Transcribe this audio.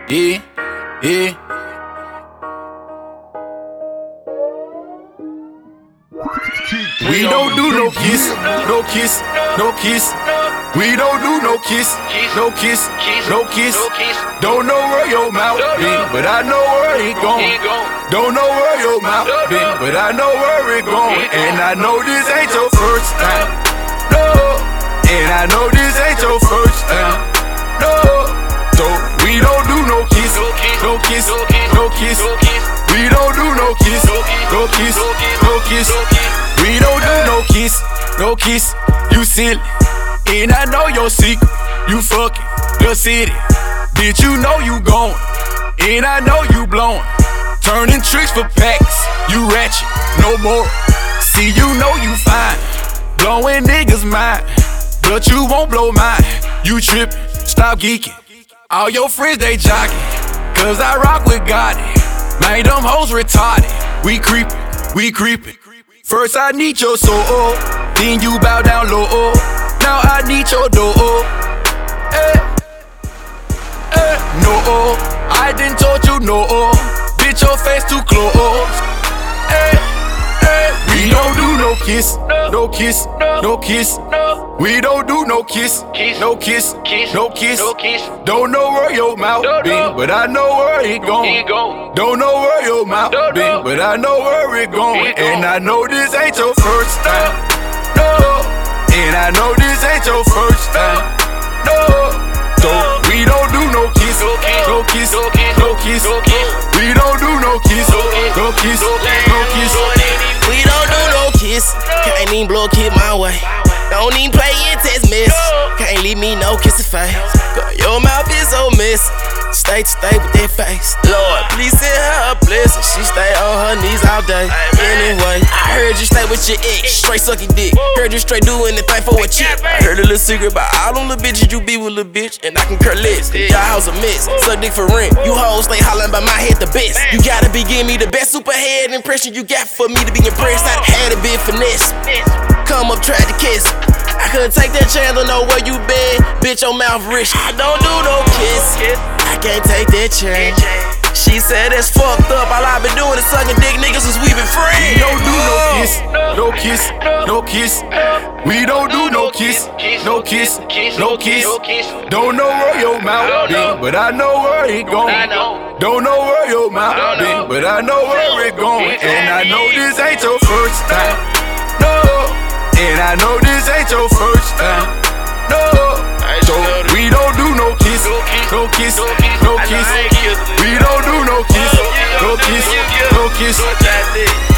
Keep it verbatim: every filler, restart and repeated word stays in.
Yeah, yeah. We don't do no kiss, no kiss, no kiss. We don't do no kiss, no kiss, no kiss. Don't know where your mouth been, but I know where it going. Don't know where your mouth been, but I know where it going. And I know this ain't your first time, no. And I know this ain't your first time, no. So we don't do no kiss, no kiss, no kiss. We don't do no kiss, no kiss, no kiss. We don't do no kiss, no kiss. You silly, and I know your secret. You fucking the city, bitch. You know you going, and I know you blowing. Turning tricks for packs, you ratchet, no more. See, you know you fine, blowing niggas' mind, but you won't blow mine. You trippin', stop geeking. All your friends they jogging, cause I rock with Gotti. Man, them hoes retarded. We creepin', we creepin'. First I need your soul, then you bow down low. Now I need your dough. Eh, eh, no, I didn't told you no. Bitch, your face too close. Eh, eh, we don't do no kiss, no kiss, no kiss. We don't do no kiss, no kiss, no kiss. Don't know where your mouth been, but I know where it going. Don't know where your mouth been, but I know where it going. And I know this ain't your first time, no. And I know this ain't your first time, no. So we don't do no kiss, no kiss, no kiss. We don't do no kiss, no kiss, no kiss. We don't do no kiss. Can't even blow a kid my way. Don't even play in text miss. Can't leave me no kiss of face. Girl, your mouth is so messy. Stay to stay with that face. Lord, please send her a blessing. She stay on her knees all day. Anyway, I heard you stay with your ex, straight sucking dick. Heard you straight do anything for a chick. I heard a little secret about all them little bitches you be with, little bitch. And I can curl lips. Y'all hoes a mess. Suck dick for rent. You hoes stay hollering about my head the best. You gotta be giving me the best superhead impression you got for me to be impressed. I had a bit finesse. Come up, try to kiss. I couldn't take that chance, don't know where you been. Bitch, your mouth rich. I don't do no kiss. I can't take that chance. She said that's fucked up. All I been doing is sucking dick niggas since we been friends. We don't do no kiss, no kiss, no kiss. We don't do no kiss, no kiss, no kiss. Don't know where your mouth been, but I know where it going. Don't know where your mouth been, but I know where it going. And I know this ain't your first time, no. And I know this ain't your first time, no. So we don't do no kiss, no kiss, no kiss. We don't do no kiss, no kiss, no kiss.